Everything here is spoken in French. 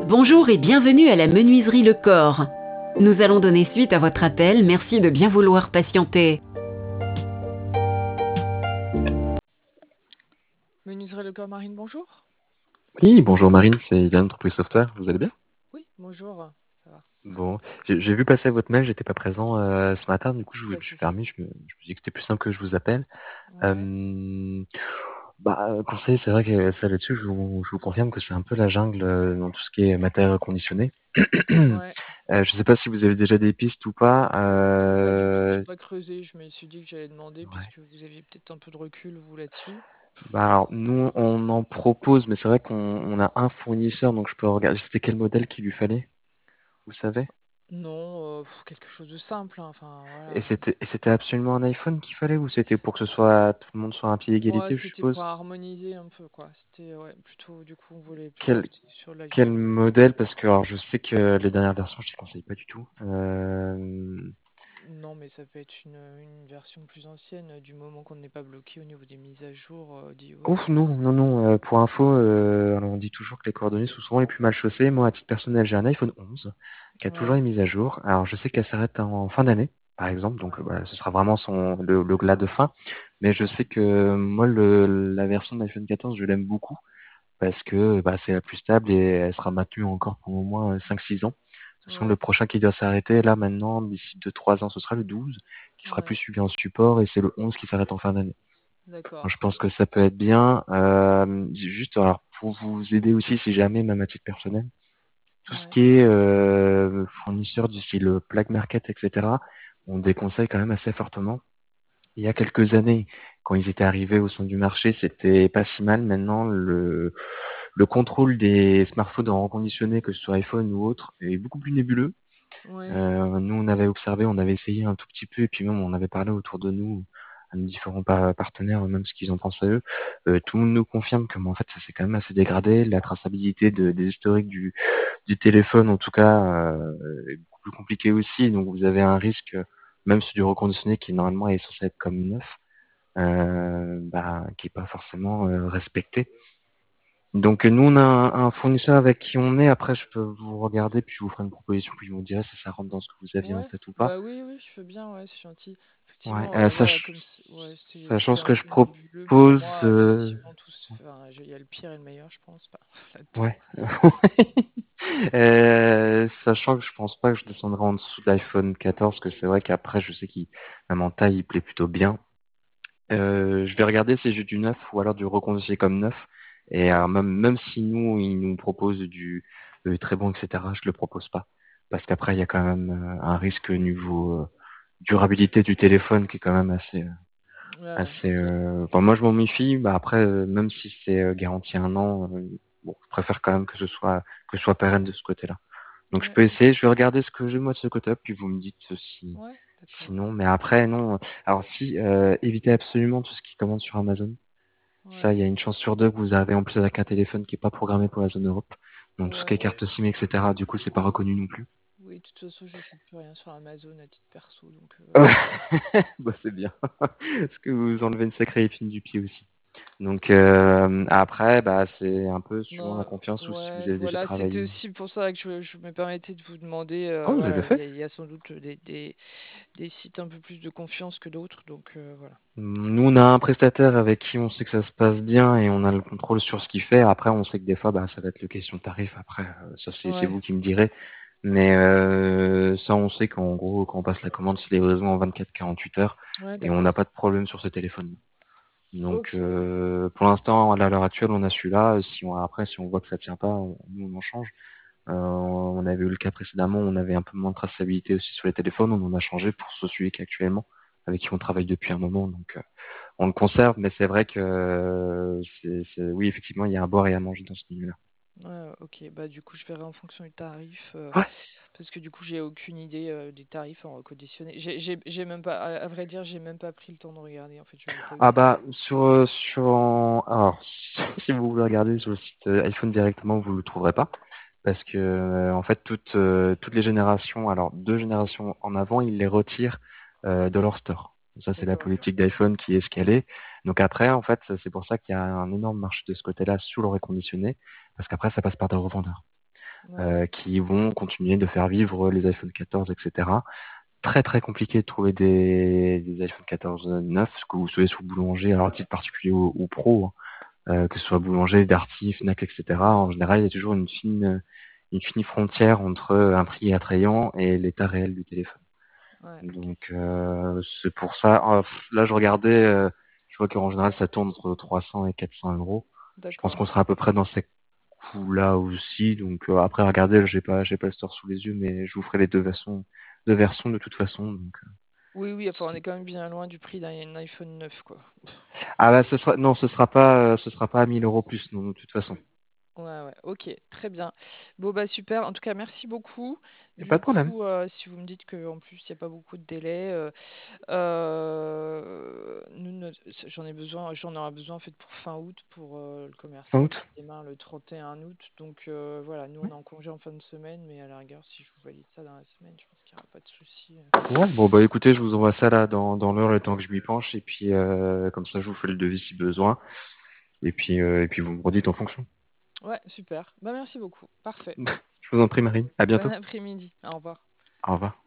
Bonjour et bienvenue à la menuiserie Le Corps. Nous allons donner suite à votre appel, merci de bien vouloir patienter. Menuiserie Le Corps Marine, bonjour. Oui, bonjour Marine, c'est Ilan d'entreprise Software, vous allez bien? Oui, bonjour, ça va, Bon, j'ai vu passer votre mail, j'étais pas présent ce matin, du coup je pas me de suis souci. permis, je me dis que c'était plus simple que je vous appelle. Ouais, Euh, Conseil, c'est vrai que ça là-dessus, je vous confirme que c'est un peu la jungle dans tout ce qui est matériel reconditionné. ouais. Je sais pas si vous avez déjà des pistes ou pas. Pas du tout, j'ai pas creusé, je me suis dit que j'allais demander Ouais. puisque vous aviez peut-être un peu de recul, vous, là-dessus. Alors, nous, on en propose, mais c'est vrai qu'on a un fournisseur, donc je peux regarder. C'était quel modèle qu'il lui fallait, vous savez? Non, quelque chose de simple, hein, enfin, Et voilà. c'était absolument un iPhone qu'il fallait ou c'était pour que ce soit tout le monde soit à un pied Ouais, d'égalité, je c'était pour suppose? harmoniser un peu, quoi. C'était, ouais, plutôt, du coup, on voulait plutôt Quel, opter sur quel l'iPhone. modèle? Parce que alors, je sais que les dernières versions, je ne les conseille pas du tout. Non, mais ça peut être une version plus ancienne, du moment qu'on n'est pas bloqué au niveau des mises à jour d'iOS. Ouf, non, non, non. Pour info, alors on dit toujours que les coordonnées sont souvent les plus mal chaussées. Moi, à titre personnel, j'ai un iPhone 11 qui a toujours Ouais, les mises à jour. Alors, je sais qu'elle s'arrête en fin d'année, par exemple, donc ouais, voilà, ce sera vraiment le glas de fin. Mais je sais que moi, la version de l'iPhone 14, je l'aime beaucoup, parce que c'est la plus stable et elle sera maintenue encore pour au moins 5-6 ans. De toute façon, le ouais, prochain qui doit s'arrêter, là maintenant, d'ici 2-3 ans, ce sera le 12, qui sera plus ouais, suivi en support, et c'est le 11 qui s'arrête en fin d'année. Donc, je d'accord. pense que ça peut être bien. Juste, alors, pour vous aider aussi, si jamais, même à titre personnel, tout ce Ouais, qui est fournisseur du style Black Market, etc., on déconseille quand même assez fortement. Il y a quelques années, quand ils étaient arrivés au centre du marché, c'était pas si mal. Maintenant, le contrôle des smartphones en reconditionné, que ce soit iPhone ou autre, est beaucoup plus nébuleux. ouais, Nous, on avait observé, on avait essayé un tout petit peu, et puis même on avait parlé autour de nous à nos différents partenaires, même ce qu'ils en pensaient eux. Tout le monde nous confirme que en fait, ça s'est quand même assez dégradé. La traçabilité des historiques du téléphone, en tout cas, est beaucoup plus compliquée aussi. Donc, vous avez un risque, même sur du reconditionné qui normalement est censé être comme neuf, qui est pas forcément respecté. Donc nous on a un fournisseur avec qui on est. Après je peux vous regarder puis je vous ferai une proposition puis vous me direz si ça rentre dans ce que vous aviez en ouais. tête ou pas. Bah oui, oui, je veux bien, ouais, c'est gentil. Ouais. Effectivement, voilà, ouais, Sachant c'était ce un que je peu nébuleux pour propose. moi. Effectivement, enfin, il y a le pire et le meilleur, je pense, pas là-dedans. Ouais. Sachant que je pense pas que je descendrai en dessous de l'iPhone 14, que c'est vrai qu'après je sais qu'il même en taille il plaît plutôt bien. Je vais regarder si j'ai du neuf ou alors du reconditionné comme neuf. Et alors même si nous, ils nous proposent du très bon, etc., je le propose pas. Parce qu'après, il y a quand même un risque au niveau durabilité du téléphone qui est quand même Ouais, ouais, assez. ok. Enfin, moi, je m'en méfie. Après, même si c'est garanti un an, bon, je préfère quand même que ce soit pérenne de ce côté-là. Donc, je Ouais, peux essayer. ok. Je vais regarder ce que j'ai moi de ce côté-là, puis vous me dites si. Ouais, d'accord. Sinon, mais après, non. Alors, si, évitez absolument tout ce qui commande sur Amazon. Ça, il Ouais, y a une chance sur deux que vous avez en plus avec un téléphone qui est pas programmé pour la zone Europe. Donc, tout ce qui est ouais. carte SIM, etc., du coup, c'est pas reconnu non plus. Oui, de toute façon, j'achète plus rien sur Amazon à titre perso, donc Bah, c'est bien. Parce que vous enlevez une sacrée épine du pied aussi. Donc, après, c'est un peu suivant la non, confiance ou si vous ouais, avez déjà voilà, c'était travaillé. aussi pour ça que je me permettais de vous demander. Oh, vous avez Voilà, fait? il y a sans doute des sites un peu plus de confiance que d'autres, donc voilà. Nous, on a un prestataire avec qui on sait que ça se passe bien et on a le contrôle sur ce qu'il fait. Après, on sait que des fois, ça va être le question de tarif. Après, ça, c'est Ouais, vous qui me direz. Mais ça, on sait qu'en gros, quand on passe la commande, c'est livraison en 24-48 heures ouais, et on n'a d'accord. pas de problème sur ce téléphone. Donc, Ok. pour l'instant, à l'heure actuelle, on a celui-là. Après, si on voit que ça tient pas, nous, on en change. On avait eu le cas précédemment, on avait un peu moins de traçabilité aussi sur les téléphones. On en a changé pour celui qu'actuellement, avec qui on travaille depuis un moment. Donc, on le conserve, mais c'est vrai que oui, effectivement, il y a à boire et à manger dans ce milieu-là. Ouais, ok, bah du coup je verrai en fonction du tarif, Ouais. parce que du coup j'ai aucune idée des tarifs en reconditionné. J'ai même pas, à vrai dire, j'ai même pas pris le temps de regarder, en fait, j'avais pas eu le Ah temps. alors si vous voulez regarder sur le site iPhone directement, vous le trouverez pas parce que en fait toutes les générations, alors deux générations en avant, ils les retirent de leur store. Ça c'est la D'accord. politique d'iPhone qui est escalée. Donc après en fait c'est pour ça qu'il y a un énorme marché de ce côté-là sur le reconditionné parce qu'après ça passe par des revendeurs. Ouais, qui vont continuer de faire vivre les iPhone 14, etc. Très très compliqué de trouver des iPhone 14 neufs, que vous soyez sous boulanger, alors à titre particulier ou pro, hein, que ce soit boulanger, Darty, Fnac, etc. En général, il y a toujours une fine frontière entre un prix attrayant et l'état réel du téléphone. ouais, ok. Donc c'est pour ça. Là, je regardais, je vois qu'en général, ça tourne entre 300 et 400 euros. Je pense D'accord. qu'on sera à peu près dans ces coûts-là aussi. Donc après, regardez, j'ai pas le store sous les yeux, mais je vous ferai les deux versions de toute façon. Donc, Oui, oui, enfin, on est quand même bien loin du prix d'un iPhone 9, quoi. ah bah non, ce sera pas à 1000 euros plus, non, de toute façon. Ouais, ouais, ok, très bien. Bon, bah super. En tout cas, merci beaucoup. Y a pas Du de problème. coup, si vous me dites qu'en plus, il n'y a pas beaucoup de délai, nous, j'en aurai besoin en fait pour fin août, pour le Fin commercial août. qui démarre le 31 août. Donc voilà, nous, on est en congé en fin de semaine, mais à la rigueur, si je vous valide ça dans la semaine, je pense qu'il n'y aura pas de souci. Ouais, bon bah écoutez, je vous envoie ça là dans l'heure le temps que je m'y penche et puis comme ça je vous fais le devis si besoin et puis vous me redites en fonction. Ouais, super. Bah, merci beaucoup. Parfait. Je vous en prie Marine, à Bon bientôt. après-midi. Au revoir. Au revoir.